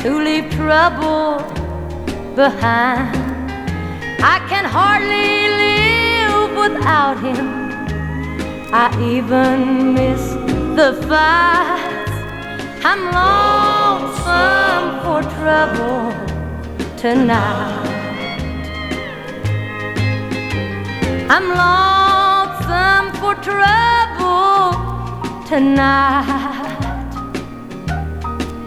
to leave trouble behind. I can hardly live without him. I even miss the fights. I'm lonesome for trouble tonight. I'm lonesome for trouble tonight.